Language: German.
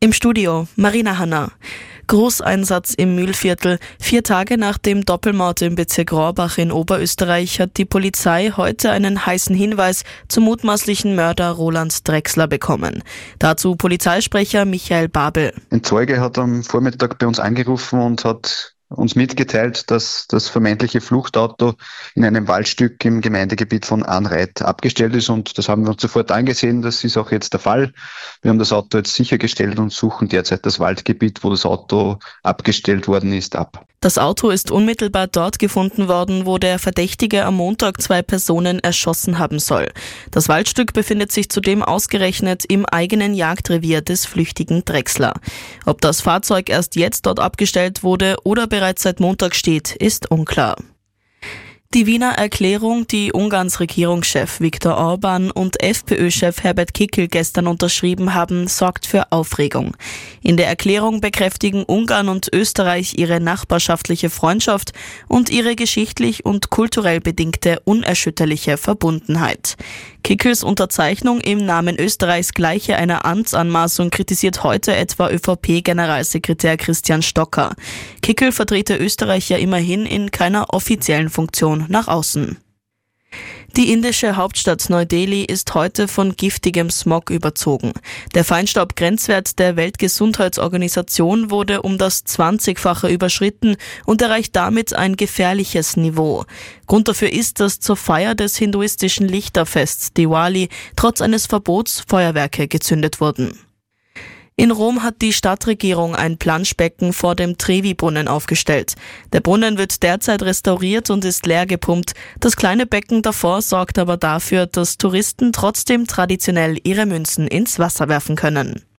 Im Studio Marina Hanna. Großeinsatz im Mühlviertel. 4 Tage nach dem Doppelmord im Bezirk Rohrbach in Oberösterreich hat die Polizei heute einen heißen Hinweis zum mutmaßlichen Mörder Roland Drechsler bekommen. Dazu Polizeisprecher Michael Babel. Ein Zeuge hat am Vormittag bei uns angerufen und hat uns mitgeteilt, dass das vermeintliche Fluchtauto in einem Waldstück im Gemeindegebiet von Anreit abgestellt ist, und das haben wir uns sofort angesehen. Das ist auch jetzt der Fall. Wir haben das Auto jetzt sichergestellt und suchen derzeit das Waldgebiet, wo das Auto abgestellt worden ist, ab. Das Auto ist unmittelbar dort gefunden worden, wo der Verdächtige am Montag 2 Personen erschossen haben soll. Das Waldstück befindet sich zudem ausgerechnet im eigenen Jagdrevier des flüchtigen Drechsler. Ob das Fahrzeug erst jetzt dort abgestellt wurde oder bereits seit Montag steht, ist unklar. Die Wiener Erklärung, die Ungarns Regierungschef Viktor Orbán und FPÖ-Chef Herbert Kickl gestern unterschrieben haben, sorgt für Aufregung. In der Erklärung bekräftigen Ungarn und Österreich ihre nachbarschaftliche Freundschaft und ihre geschichtlich und kulturell bedingte unerschütterliche Verbundenheit. Kickls Unterzeichnung im Namen Österreichs gleiche einer Amtsanmaßung kritisiert heute etwa ÖVP-Generalsekretär Christian Stocker. Kickl vertrete Österreich ja immerhin in keiner offiziellen Funktion nach außen. Die indische Hauptstadt Neu-Delhi ist heute von giftigem Smog überzogen. Der Feinstaubgrenzwert der Weltgesundheitsorganisation wurde um das 20-fache überschritten und erreicht damit ein gefährliches Niveau. Grund dafür ist, dass zur Feier des hinduistischen Lichterfests Diwali trotz eines Verbots Feuerwerke gezündet wurden. In Rom hat die Stadtregierung ein Planschbecken vor dem Trevi-Brunnen aufgestellt. Der Brunnen wird derzeit restauriert und ist leer gepumpt. Das kleine Becken davor sorgt aber dafür, dass Touristen trotzdem traditionell ihre Münzen ins Wasser werfen können.